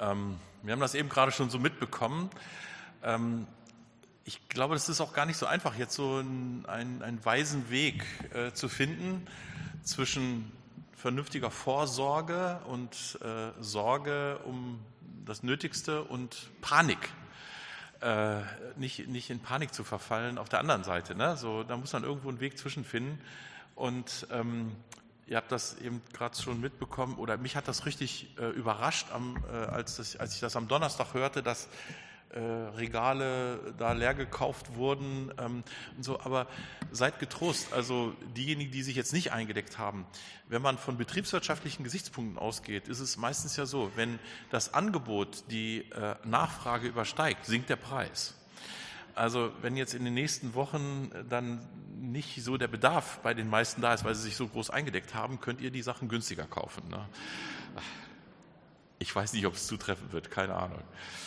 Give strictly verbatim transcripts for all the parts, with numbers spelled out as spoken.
Ähm, wir haben das eben gerade schon so mitbekommen. Ähm, ich glaube, das ist auch gar nicht so einfach, jetzt so einen, einen weisen Weg äh, zu finden zwischen vernünftiger Vorsorge und äh, Sorge um das Nötigste und Panik. Äh, nicht, nicht in Panik zu verfallen auf der anderen Seite. Ne? So, da muss man irgendwo einen Weg zwischenfinden. Und ähm, ihr habt das eben gerade schon mitbekommen, oder mich hat das richtig äh, überrascht, am, äh, als, das, als ich das am Donnerstag hörte, dass äh, Regale da leer gekauft wurden ähm, und so. Aber seid getrost, also diejenigen, die sich jetzt nicht eingedeckt haben, wenn man von betriebswirtschaftlichen Gesichtspunkten ausgeht, ist es meistens ja so, wenn das Angebot die äh, Nachfrage übersteigt, sinkt der Preis. Also wenn jetzt in den nächsten Wochen dann nicht so der Bedarf bei den meisten da ist, weil sie sich so groß eingedeckt haben, könnt ihr die Sachen günstiger kaufen. Ne? Ich weiß nicht, ob es zutreffen wird, keine Ahnung.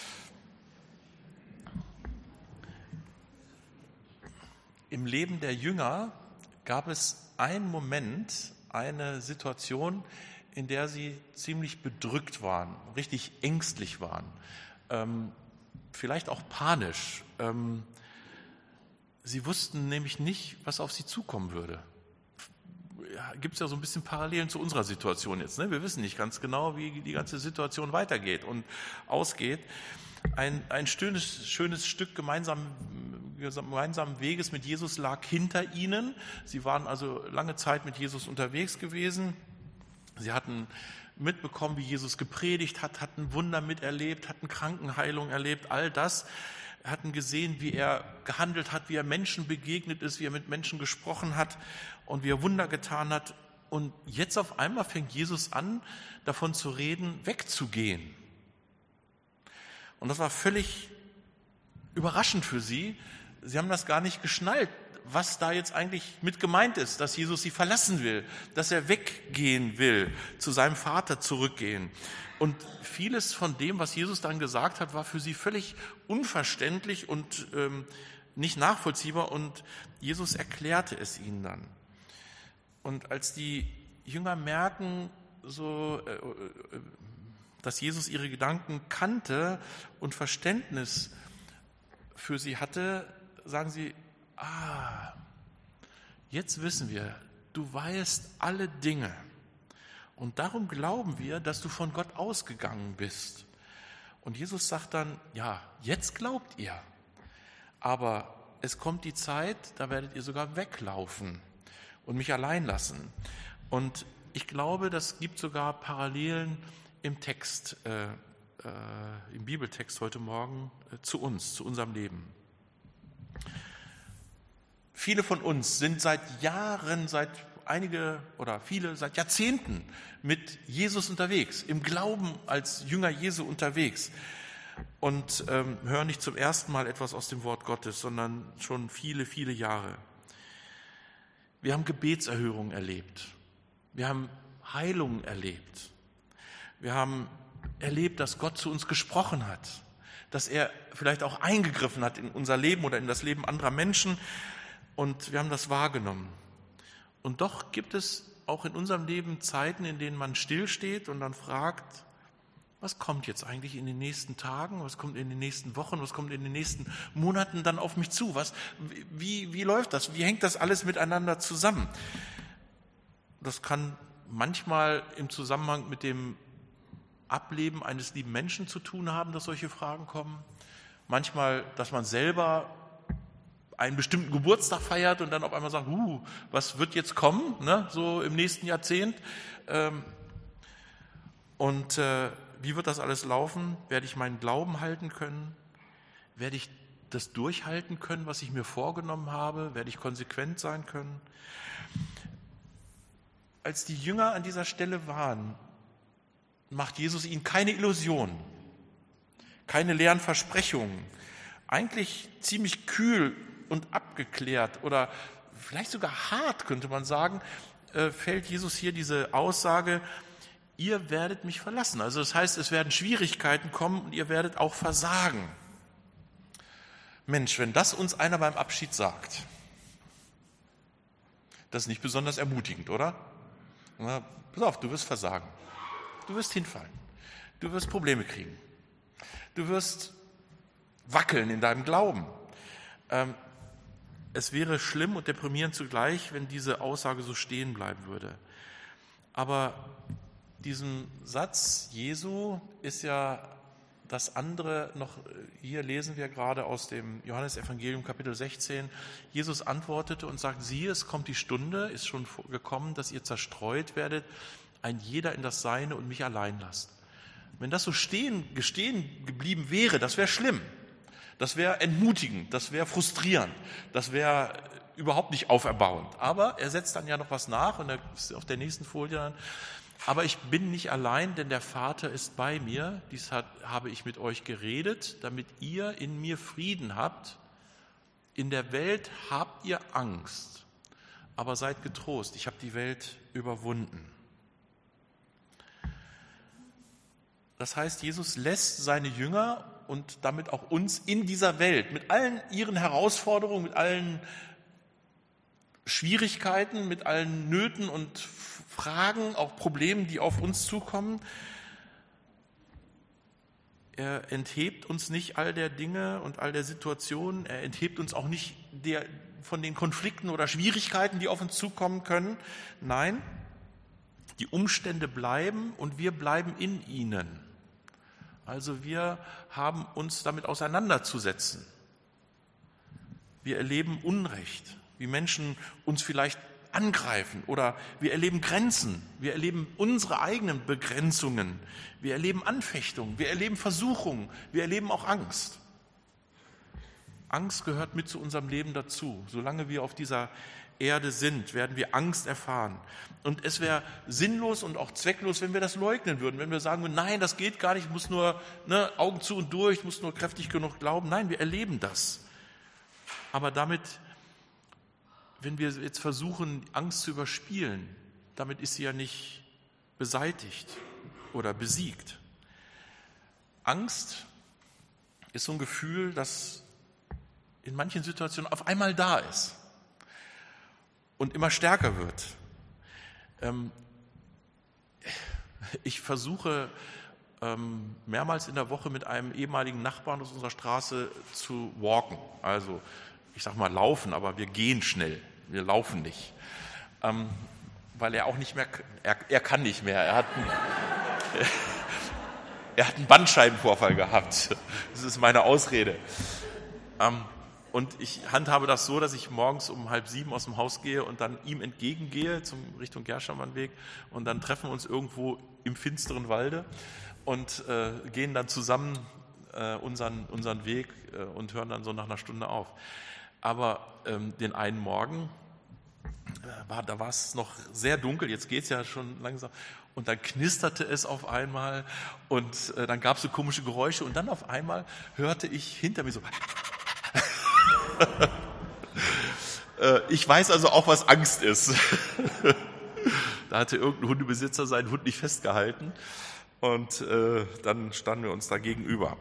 Im Leben der Jünger gab es einen Moment, eine Situation, in der sie ziemlich bedrückt waren, richtig ängstlich waren, ähm, vielleicht auch panisch. Ähm, sie wussten nämlich nicht, was auf sie zukommen würde. Ja, gibt es ja so ein bisschen Parallelen zu unserer Situation jetzt. Ne? Wir wissen nicht ganz genau, wie die ganze Situation weitergeht und ausgeht. Ein, ein schönes, schönes Stück gemeinsam, gemeinsamen Weges mit Jesus lag hinter ihnen. Sie waren also lange Zeit mit Jesus unterwegs gewesen. Sie hatten mitbekommen, wie Jesus gepredigt hat, hatten Wunder miterlebt, hatten Krankenheilung erlebt, all das. Hatten gesehen, wie er gehandelt hat, wie er Menschen begegnet ist, wie er mit Menschen gesprochen hat und wie er Wunder getan hat. Und jetzt auf einmal fängt Jesus an, davon zu reden, wegzugehen. Und das war völlig überraschend für sie. Sie haben das gar nicht geschnallt, was da jetzt eigentlich mit gemeint ist, dass Jesus sie verlassen will, dass er weggehen will, zu seinem Vater zurückgehen. Und vieles von dem, was Jesus dann gesagt hat, war für sie völlig unverständlich und ähm, nicht nachvollziehbar. Und Jesus erklärte es ihnen dann. Und als die Jünger merken, so, äh, äh, dass Jesus ihre Gedanken kannte und Verständnis für sie hatte, sagen sie, ah, jetzt wissen wir, du weißt alle Dinge. Und darum glauben wir, dass du von Gott ausgegangen bist. Und Jesus sagt dann, ja, jetzt glaubt ihr. Aber es kommt die Zeit, da werdet ihr sogar weglaufen und mich allein lassen. Und ich glaube, das gibt sogar Parallelen im Text, äh, äh, im Bibeltext heute Morgen äh, zu uns, zu unserem Leben. Viele von uns sind seit Jahren, seit einige oder viele, seit Jahrzehnten mit Jesus unterwegs, im Glauben als Jünger Jesu unterwegs und ähm, hören nicht zum ersten Mal etwas aus dem Wort Gottes, sondern schon viele, viele Jahre. Wir haben Gebetserhörungen erlebt. Wir haben Heilungen erlebt. Wir haben erlebt, dass Gott zu uns gesprochen hat, dass er vielleicht auch eingegriffen hat in unser Leben oder in das Leben anderer Menschen. Und wir haben das wahrgenommen. Und doch gibt es auch in unserem Leben Zeiten, in denen man stillsteht und dann fragt, was kommt jetzt eigentlich in den nächsten Tagen, was kommt in den nächsten Wochen, was kommt in den nächsten Monaten dann auf mich zu? Was, wie, wie läuft das? Wie hängt das alles miteinander zusammen? Das kann manchmal im Zusammenhang mit dem Ableben eines lieben Menschen zu tun haben, dass solche Fragen kommen. Manchmal, dass man selber einen bestimmten Geburtstag feiert und dann auf einmal sagt, uh, was wird jetzt kommen, ne, so im nächsten Jahrzehnt. Ähm, und äh, wie wird das alles laufen? Werde ich meinen Glauben halten können? Werde ich das durchhalten können, was ich mir vorgenommen habe? Werde ich konsequent sein können? Als die Jünger an dieser Stelle waren, macht Jesus ihnen keine Illusionen, keine leeren Versprechungen, eigentlich ziemlich kühl und abgeklärt oder vielleicht sogar hart, könnte man sagen, äh, fällt Jesus hier diese Aussage, ihr werdet mich verlassen. Also das heißt, es werden Schwierigkeiten kommen und ihr werdet auch versagen. Mensch, wenn das uns einer beim Abschied sagt, das ist nicht besonders ermutigend, oder? Na, pass auf, du wirst versagen. Du wirst hinfallen. Du wirst Probleme kriegen. du wirst wackeln in deinem Glauben. Ähm, es wäre schlimm und deprimierend zugleich, wenn diese Aussage so stehen bleiben würde. Aber diesem Satz Jesu ist ja das andere noch, hier lesen wir gerade aus dem Johannesevangelium Kapitel sechzehn, Jesus antwortete und sagt, siehe, es kommt die Stunde, ist schon gekommen, dass ihr zerstreut werdet, ein jeder in das Seine und mich allein lasst. Wenn das so stehen, gestehen geblieben wäre, das wäre schlimm, das wäre entmutigend, das wäre frustrierend, das wäre überhaupt nicht auferbauend. Aber er setzt dann ja noch was nach und auf der nächsten Folie dann, aber ich bin nicht allein, denn der Vater ist bei mir. Dies hat, habe ich mit euch geredet, damit ihr in mir Frieden habt. In der Welt habt ihr Angst, aber seid getrost, ich habe die Welt überwunden. Das heißt, Jesus lässt seine Jünger und damit auch uns in dieser Welt mit allen ihren Herausforderungen, mit allen Schwierigkeiten, mit allen Nöten und Fragen, auch Problemen, die auf uns zukommen. Er enthebt uns nicht all der Dinge und all der Situationen. Er enthebt uns auch nicht der, von den Konflikten oder Schwierigkeiten, die auf uns zukommen können. Nein, die Umstände bleiben und wir bleiben in ihnen. Also wir haben uns damit auseinanderzusetzen. Wir erleben Unrecht, wie Menschen uns vielleicht angreifen oder wir erleben Grenzen, wir erleben unsere eigenen Begrenzungen, wir erleben Anfechtungen, wir erleben Versuchungen, wir erleben auch Angst. Angst gehört mit zu unserem Leben dazu. Solange wir auf dieser Erde sind, werden wir Angst erfahren. Und es wäre sinnlos und auch zwecklos, wenn wir das leugnen würden, wenn wir sagen, nein, das geht gar nicht, ich muss nur ne, Augen zu und durch, ich muss nur kräftig genug glauben. Nein, wir erleben das. Aber damit, wenn wir jetzt versuchen, Angst zu überspielen, damit ist sie ja nicht beseitigt oder besiegt. Angst ist so ein Gefühl, das in manchen Situationen auf einmal da ist und immer stärker wird. Ich versuche mehrmals in der Woche mit einem ehemaligen Nachbarn aus unserer Straße zu walken, also ich sag mal laufen, aber wir gehen schnell, wir laufen nicht, weil er auch nicht mehr, er, er kann nicht mehr, er hat, einen, er hat einen Bandscheibenvorfall gehabt, das ist meine Ausrede. Und ich handhabe das so, dass ich morgens um halb sieben aus dem Haus gehe und dann ihm entgegengehe zum Richtung Gerschamannweg und dann treffen wir uns irgendwo im finsteren Walde und äh, gehen dann zusammen äh, unseren, unseren Weg äh, und hören dann so nach einer Stunde auf. Aber ähm, den einen Morgen, äh, war, da war es noch sehr dunkel, jetzt geht es ja schon langsam, und dann knisterte es auf einmal und äh, dann gab es so komische Geräusche und dann auf einmal hörte ich hinter mir so... Ich weiß also auch, was Angst ist. Da hatte irgendein Hundebesitzer seinen Hund nicht festgehalten und äh, dann standen wir uns da gegenüber.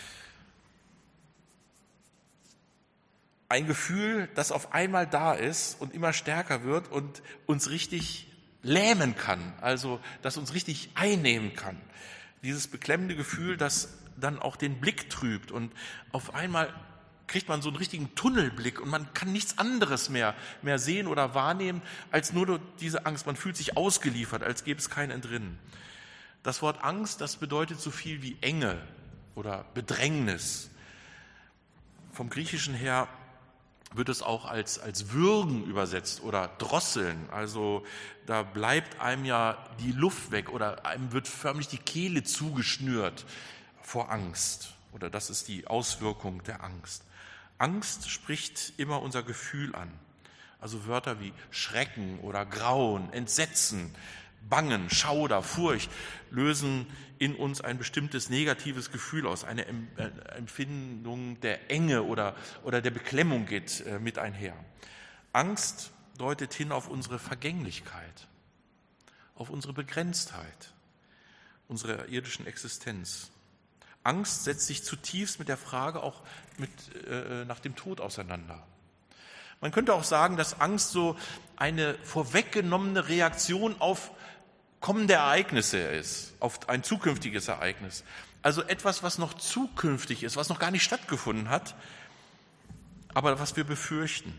Ein Gefühl, das auf einmal da ist und immer stärker wird und uns richtig lähmen kann, also das uns richtig einnehmen kann. Dieses beklemmende Gefühl, das dann auch den Blick trübt und auf einmal kriegt man so einen richtigen Tunnelblick und man kann nichts anderes mehr, mehr sehen oder wahrnehmen, als nur diese Angst. Man fühlt sich ausgeliefert, als gäbe es kein Entrinnen. Das Wort Angst, das bedeutet so viel wie Enge oder Bedrängnis. Vom Griechischen her wird es auch als, als Würgen übersetzt oder Drosseln. Also da bleibt einem ja die Luft weg oder einem wird förmlich die Kehle zugeschnürt vor Angst. Oder das ist die Auswirkung der Angst. Angst spricht immer unser Gefühl an. Also Wörter wie Schrecken oder Grauen, Entsetzen, Bangen, Schauder, Furcht lösen in uns ein bestimmtes negatives Gefühl aus. Eine Empfindung der Enge oder, oder der Beklemmung geht mit einher. Angst deutet hin auf unsere Vergänglichkeit, auf unsere Begrenztheit, unsere irdischen Existenz. Angst setzt sich zutiefst mit der Frage auch mit, äh, nach dem Tod auseinander. Man könnte auch sagen, dass Angst so eine vorweggenommene Reaktion auf kommende Ereignisse ist, auf ein zukünftiges Ereignis. Also etwas, was noch zukünftig ist, was noch gar nicht stattgefunden hat, aber was wir befürchten.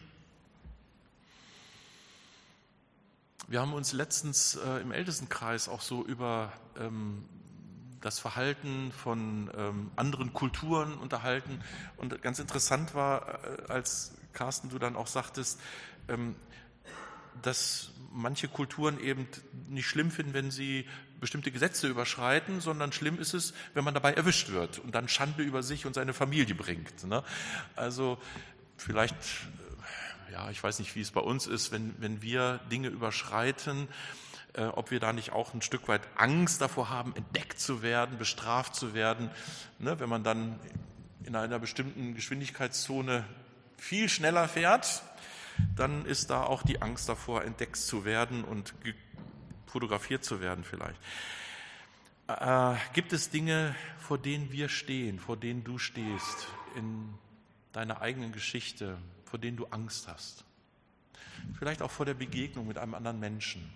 Wir haben uns letztens äh, im Ältestenkreis auch so über ähm, das Verhalten von ähm, anderen Kulturen unterhalten. Und ganz interessant war, äh, als Carsten, du dann auch sagtest, ähm, dass manche Kulturen eben nicht schlimm finden, wenn sie bestimmte Gesetze überschreiten, sondern schlimm ist es, wenn man dabei erwischt wird und dann Schande über sich und seine Familie bringt. Ne? Also vielleicht... Ja, ich weiß nicht, wie es bei uns ist, wenn, wenn wir Dinge überschreiten, äh, ob wir da nicht auch ein Stück weit Angst davor haben, entdeckt zu werden, bestraft zu werden. Ne, wenn man dann in einer bestimmten Geschwindigkeitszone viel schneller fährt, dann ist da auch die Angst davor, entdeckt zu werden und fotografiert zu werden vielleicht. Äh, gibt es Dinge, vor denen wir stehen, vor denen du stehst, in deiner eigenen Geschichte, vor denen du Angst hast? Vielleicht auch vor der Begegnung mit einem anderen Menschen,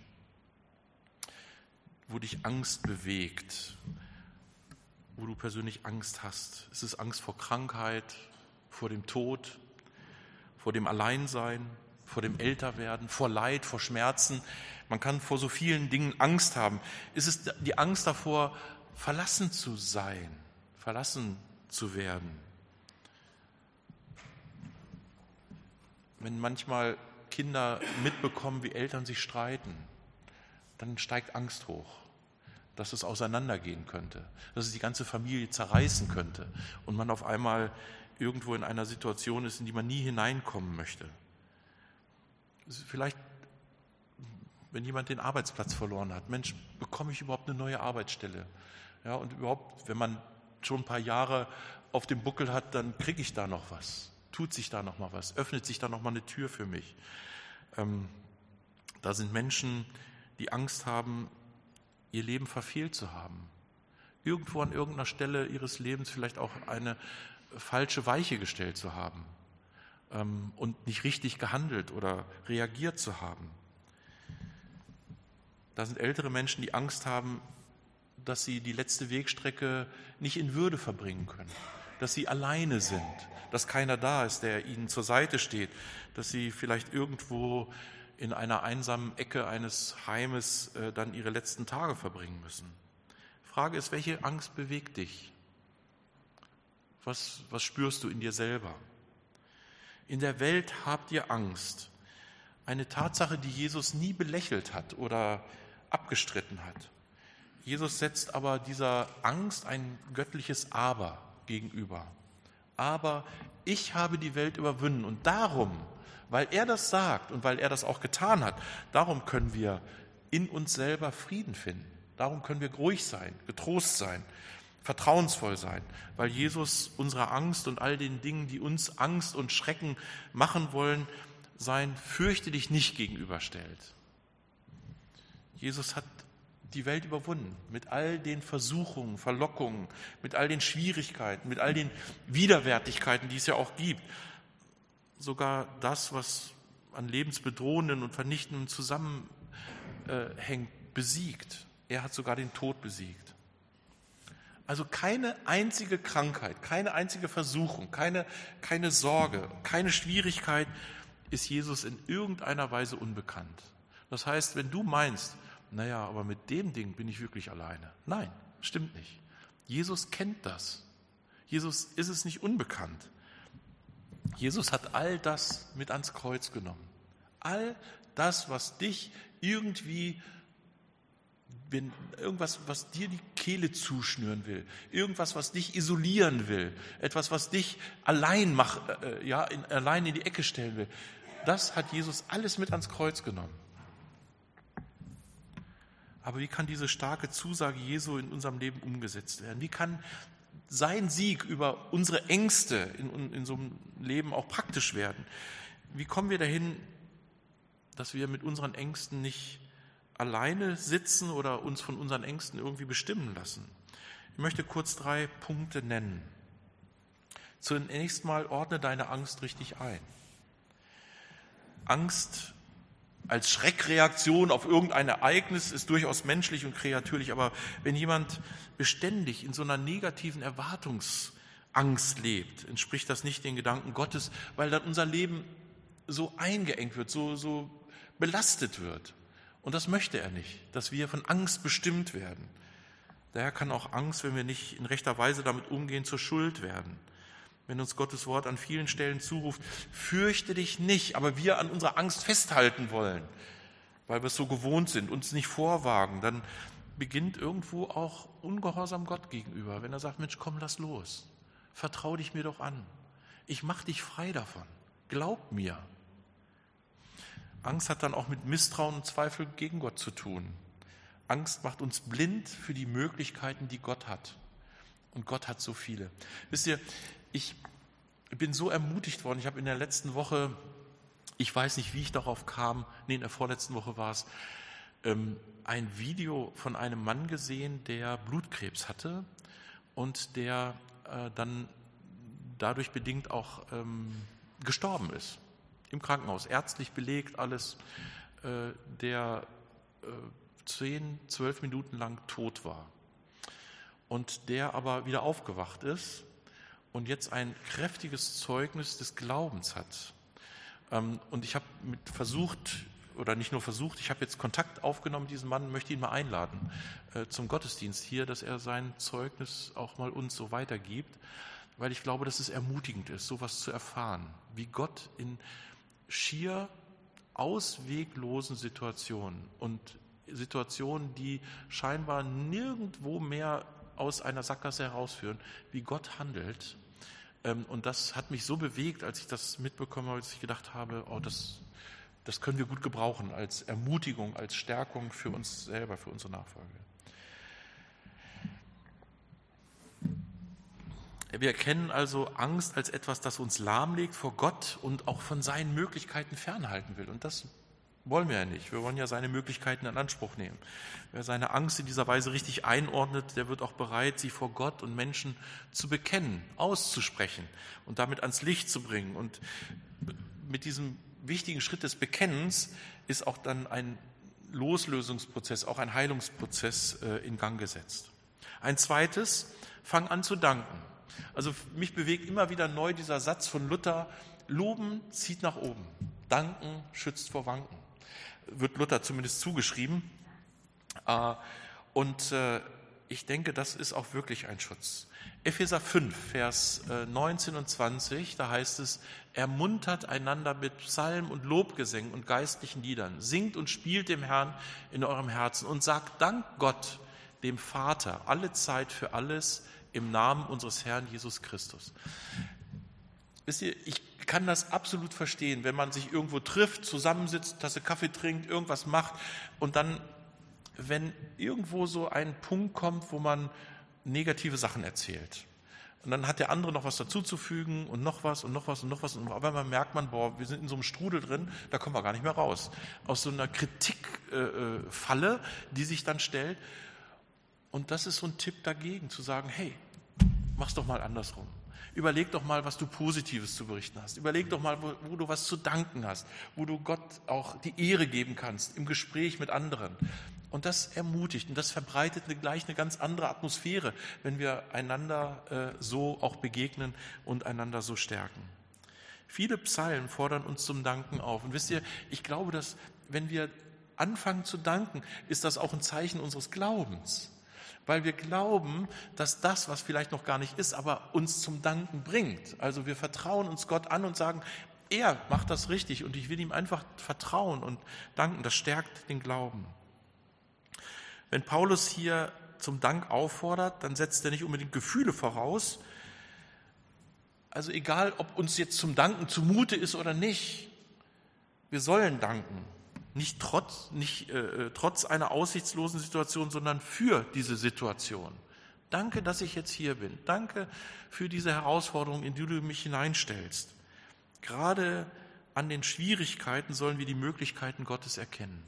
wo dich Angst bewegt, wo du persönlich Angst hast. Es ist Angst vor Krankheit, vor dem Tod, vor dem Alleinsein, vor dem Älterwerden, vor Leid, vor Schmerzen. Man kann vor so vielen Dingen Angst haben. Es ist die Angst davor, verlassen zu sein, verlassen zu werden. Wenn manchmal Kinder mitbekommen, wie Eltern sich streiten, dann steigt Angst hoch, dass es auseinandergehen könnte, dass es die ganze Familie zerreißen könnte und man auf einmal irgendwo in einer Situation ist, in die man nie hineinkommen möchte. Vielleicht, wenn jemand den Arbeitsplatz verloren hat, Mensch, bekomme ich überhaupt eine neue Arbeitsstelle? Ja, und überhaupt, wenn man schon ein paar Jahre auf dem Buckel hat, dann kriege ich da noch was. Tut sich da noch mal was? Öffnet sich da noch mal eine Tür für mich? Ähm, da sind Menschen, die Angst haben, ihr Leben verfehlt zu haben. Irgendwo an irgendeiner Stelle ihres Lebens vielleicht auch eine falsche Weiche gestellt zu haben ähm, und nicht richtig gehandelt oder reagiert zu haben. Da sind ältere Menschen, die Angst haben, dass sie die letzte Wegstrecke nicht in Würde verbringen können, dass sie alleine sind, dass keiner da ist, der ihnen zur Seite steht, dass sie vielleicht irgendwo in einer einsamen Ecke eines Heimes äh, dann ihre letzten Tage verbringen müssen. Frage ist, welche Angst bewegt dich? Was, was spürst du in dir selber? In der Welt habt ihr Angst. Eine Tatsache, die Jesus nie belächelt hat oder abgestritten hat. Jesus setzt aber dieser Angst ein göttliches Aber gegenüber. Aber ich habe die Welt überwunden und darum, weil er das sagt und weil er das auch getan hat, darum können wir in uns selber Frieden finden. Darum können wir ruhig sein, getrost sein, vertrauensvoll sein, weil Jesus unserer Angst und all den Dingen, die uns Angst und Schrecken machen wollen, sein Fürchte dich nicht gegenüberstellt. Jesus hat die Welt überwunden, mit all den Versuchungen, Verlockungen, mit all den Schwierigkeiten, mit all den Widerwärtigkeiten, die es ja auch gibt. Sogar das, was an lebensbedrohenden und vernichtenden zusammenhängt, besiegt. Er hat sogar den Tod besiegt. Also keine einzige Krankheit, keine einzige Versuchung, keine, keine Sorge, keine Schwierigkeit ist Jesus in irgendeiner Weise unbekannt. Das heißt, wenn du meinst, naja, aber mit dem Ding bin ich wirklich alleine. Nein, stimmt nicht. Jesus kennt das. Jesus ist es nicht unbekannt. Jesus hat all das mit ans Kreuz genommen. All das, was dich irgendwie, wenn irgendwas, was dir die Kehle zuschnüren will, irgendwas, was dich isolieren will, etwas, was dich allein mach, äh, ja, in, allein in die Ecke stellen will, das hat Jesus alles mit ans Kreuz genommen. Aber wie kann diese starke Zusage Jesu in unserem Leben umgesetzt werden? Wie kann sein Sieg über unsere Ängste in, in so einem Leben auch praktisch werden? Wie kommen wir dahin, dass wir mit unseren Ängsten nicht alleine sitzen oder uns von unseren Ängsten irgendwie bestimmen lassen? Ich möchte kurz drei Punkte nennen. Zunächst mal ordne deine Angst richtig ein. Angst als Schreckreaktion auf irgendein Ereignis ist durchaus menschlich und kreatürlich, aber wenn jemand beständig in so einer negativen Erwartungsangst lebt, entspricht das nicht den Gedanken Gottes, weil dann unser Leben so eingeengt wird, so, so belastet wird. Und das möchte er nicht, dass wir von Angst bestimmt werden. Daher kann auch Angst, wenn wir nicht in rechter Weise damit umgehen, zur Schuld werden. Wenn uns Gottes Wort an vielen Stellen zuruft, fürchte dich nicht, aber wir an unserer Angst festhalten wollen, weil wir es so gewohnt sind, uns nicht vorwagen, dann beginnt irgendwo auch Ungehorsam Gott gegenüber, wenn er sagt, Mensch, komm, lass los, vertrau dich mir doch an, ich mach dich frei davon, glaub mir. Angst hat dann auch mit Misstrauen und Zweifel gegen Gott zu tun. Angst macht uns blind für die Möglichkeiten, die Gott hat. Und Gott hat so viele. Wisst ihr, ich bin so ermutigt worden. Ich habe in der letzten Woche, ich weiß nicht, wie ich darauf kam, nee, in der vorletzten Woche war es, ähm, ein Video von einem Mann gesehen, der Blutkrebs hatte und der äh, dann dadurch bedingt auch ähm, gestorben ist. Im Krankenhaus, ärztlich belegt, alles, äh, der äh, zehn, zwölf Minuten lang tot war. Und der aber wieder aufgewacht ist und jetzt ein kräftiges Zeugnis des Glaubens hat. Ähm, und ich habe versucht, oder nicht nur versucht, ich habe jetzt Kontakt aufgenommen mit diesem Mann, möchte ihn mal einladen äh, zum Gottesdienst hier, dass er sein Zeugnis auch mal uns so weitergibt, weil ich glaube, dass es ermutigend ist, sowas zu erfahren, wie Gott in schier ausweglosen Situationen und Situationen, die scheinbar nirgendwo mehr aus einer Sackgasse herausführen, wie Gott handelt. Und das hat mich so bewegt, als ich das mitbekommen habe, dass ich gedacht habe, oh, das, das können wir gut gebrauchen als Ermutigung, als Stärkung für uns selber, für unsere Nachfolge. Wir erkennen also Angst als etwas, das uns lahmlegt vor Gott und auch von seinen Möglichkeiten fernhalten will. Und das wollen wir ja nicht. Wir wollen ja seine Möglichkeiten in Anspruch nehmen. Wer seine Angst in dieser Weise richtig einordnet, der wird auch bereit, sie vor Gott und Menschen zu bekennen, auszusprechen und damit ans Licht zu bringen. Und mit diesem wichtigen Schritt des Bekennens ist auch dann ein Loslösungsprozess, auch ein Heilungsprozess in Gang gesetzt. Ein zweites, fang an zu danken. Also mich bewegt immer wieder neu dieser Satz von Luther, loben zieht nach oben, danken schützt vor Wanken. Wird Luther zumindest zugeschrieben. Und ich denke, das ist auch wirklich ein Schutz. Epheser fünf, Vers neunzehn und zwanzig, da heißt es, ermuntert einander mit Psalmen und Lobgesängen und geistlichen Liedern, singt und spielt dem Herrn in eurem Herzen und sagt Dank Gott, dem Vater, alle Zeit für alles, im Namen unseres Herrn Jesus Christus. Wisst ihr, ich kann das absolut verstehen, wenn man sich irgendwo trifft, zusammensitzt, Tasse Kaffee trinkt, irgendwas macht und dann, wenn irgendwo so ein Punkt kommt, wo man negative Sachen erzählt. Und dann hat der andere noch was dazuzufügen und noch was und noch was und noch was. Und auf einmal merkt man, boah, wir sind in so einem Strudel drin, da kommen wir gar nicht mehr raus. Aus so einer Kritikfalle, äh, die sich dann stellt. Und das ist so ein Tipp dagegen, zu sagen, hey, mach's doch mal andersrum. Überleg doch mal, was du Positives zu berichten hast. Überleg doch mal, wo, wo du was zu danken hast, wo du Gott auch die Ehre geben kannst im Gespräch mit anderen. Und das ermutigt und das verbreitet eine, gleich eine ganz andere Atmosphäre, wenn wir einander äh, so auch begegnen und einander so stärken. Viele Psalmen fordern uns zum Danken auf. Und wisst ihr, ich glaube, dass wenn wir anfangen zu danken, ist das auch ein Zeichen unseres Glaubens. Weil wir glauben, dass das, was vielleicht noch gar nicht ist, aber uns zum Danken bringt. Also wir vertrauen uns Gott an und sagen, er macht das richtig und ich will ihm einfach vertrauen und danken. Das stärkt den Glauben. Wenn Paulus hier zum Dank auffordert, dann setzt er nicht unbedingt Gefühle voraus. Also egal, ob uns jetzt zum Danken zumute ist oder nicht, wir sollen danken. Nicht trotz, nicht, äh, trotz einer aussichtslosen Situation, sondern für diese Situation. Danke, dass ich jetzt hier bin. Danke für diese Herausforderung, in die du mich hineinstellst. Gerade an den Schwierigkeiten sollen wir die Möglichkeiten Gottes erkennen.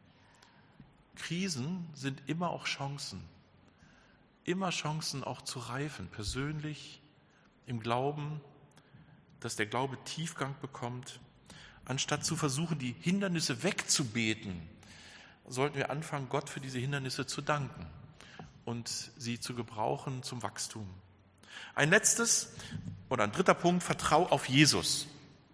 Krisen sind immer auch Chancen. Immer Chancen auch zu reifen, persönlich, im Glauben, dass der Glaube Tiefgang bekommt. Anstatt zu versuchen, die Hindernisse wegzubeten, sollten wir anfangen, Gott für diese Hindernisse zu danken und sie zu gebrauchen zum Wachstum. Ein letztes oder ein dritter Punkt, vertrau auf Jesus.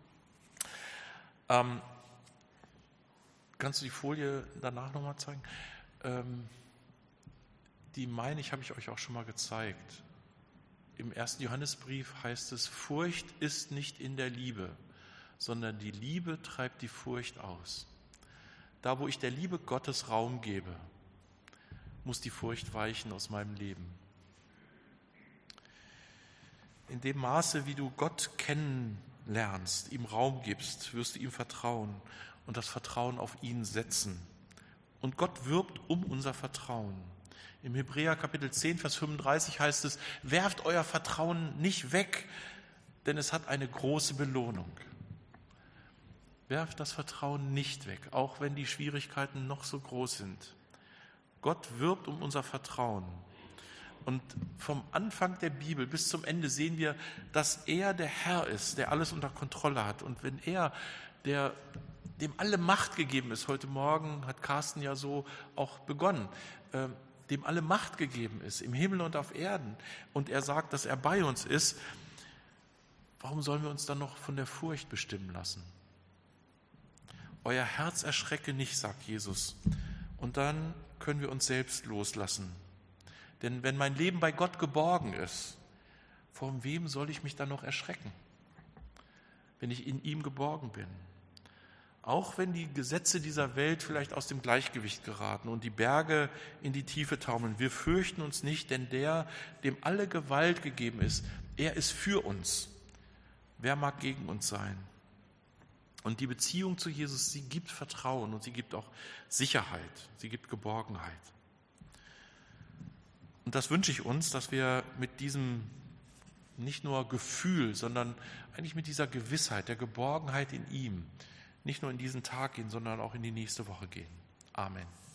Ähm, kannst du die Folie danach nochmal zeigen? Ähm, die meine ich, habe ich euch auch schon mal gezeigt. Im ersten Johannesbrief heißt es, Furcht ist nicht in der Liebe, sondern die Liebe treibt die Furcht aus. Da, wo ich der Liebe Gottes Raum gebe, muss die Furcht weichen aus meinem Leben. In dem Maße, wie du Gott kennenlernst, ihm Raum gibst, wirst du ihm vertrauen und das Vertrauen auf ihn setzen. Und Gott wirbt um unser Vertrauen. Im Hebräer Kapitel zehn, Vers fünfunddreißig heißt es, werft euer Vertrauen nicht weg, denn es hat eine große Belohnung. Werft das Vertrauen nicht weg, auch wenn die Schwierigkeiten noch so groß sind. Gott wirbt um unser Vertrauen. Und vom Anfang der Bibel bis zum Ende sehen wir, dass er der Herr ist, der alles unter Kontrolle hat. Und wenn er, der, dem alle Macht gegeben ist, heute Morgen hat Carsten ja so auch begonnen, äh, dem alle Macht gegeben ist, im Himmel und auf Erden, und er sagt, dass er bei uns ist, warum sollen wir uns dann noch von der Furcht bestimmen lassen? Euer Herz erschrecke nicht, sagt Jesus. Und dann können wir uns selbst loslassen. Denn wenn mein Leben bei Gott geborgen ist, vor wem soll ich mich dann noch erschrecken, wenn ich in ihm geborgen bin? Auch wenn die Gesetze dieser Welt vielleicht aus dem Gleichgewicht geraten und die Berge in die Tiefe taumeln, wir fürchten uns nicht, denn der, dem alle Gewalt gegeben ist, er ist für uns. Wer mag gegen uns sein? Und die Beziehung zu Jesus, sie gibt Vertrauen und sie gibt auch Sicherheit, sie gibt Geborgenheit. Und das wünsche ich uns, dass wir mit diesem nicht nur Gefühl, sondern eigentlich mit dieser Gewissheit, der Geborgenheit in ihm, nicht nur in diesen Tag gehen, sondern auch in die nächste Woche gehen. Amen.